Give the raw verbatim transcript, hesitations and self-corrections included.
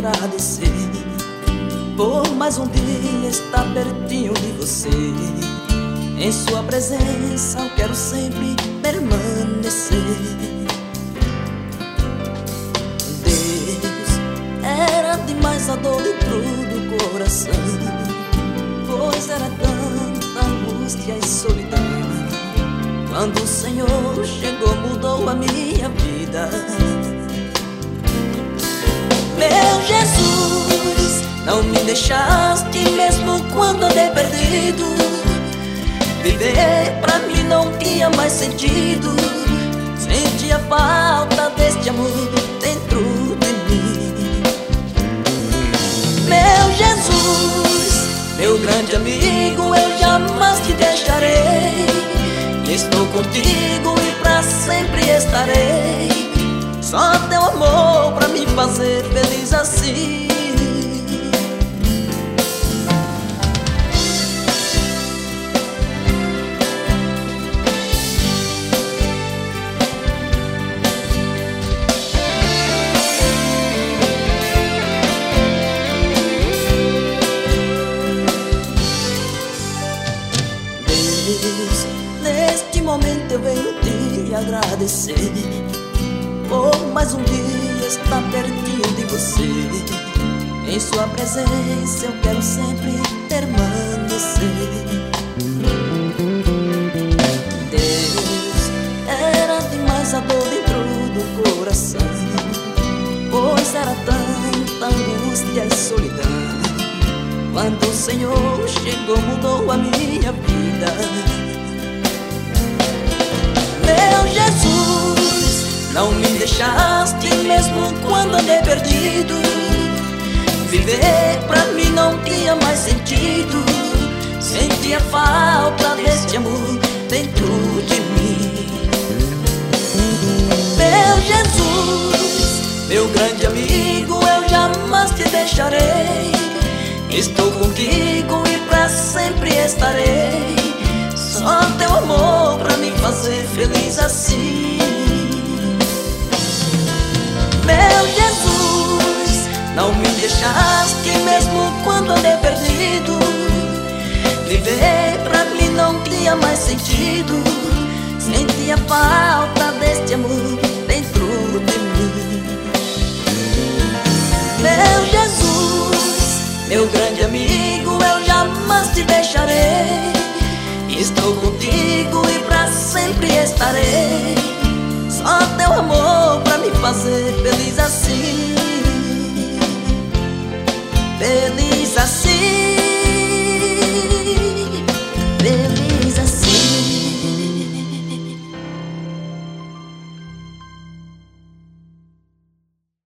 agradecer por mais um dia estar pertinho de você. Em sua presença eu quero sempre permanecer. Deus, era demais a dor dentro do coração, pois era tanta angústia e solidão. Quando o Senhor chegou, mudou a minha vida. Meu Jesus, não me deixaste mesmo quando andei perdido. Viver pra mim não tinha mais sentido. Sentia falta deste amor dentro de mim. Meu Jesus, meu grande amigo, eu jamais te deixarei. Estou contigo e pra sempre estarei. Só teu amor pra me fazer feliz assim. Deus, neste momento eu venho te agradecer por mais um dia estar pertinho de você. Em sua presença eu quero sempre permanecer. Deus, era demais a dor dentro do coração, pois era tanta angústia e solidão. Quando o Senhor chegou, mudou a minha vida. Meu Jesus, não me deixaste mesmo quando andei perdido. Viver pra mim não tinha mais sentido. Sentia falta deste amor dentro de mim. Meu Jesus, meu grande amigo, eu jamais te deixarei. Estou contigo e pra sempre estarei. Só teu amor pra me fazer feliz assim. Meu Jesus, não me deixaste mesmo quando andei perdido. Viver pra mim não tinha mais sentido. Sentia falta deste amor dentro de mim. Meu Jesus, meu grande amigo, eu jamais te deixarei. Estou contigo e pra sempre estarei. Só teu amor pra me fazer feliz assim. Feliz assim.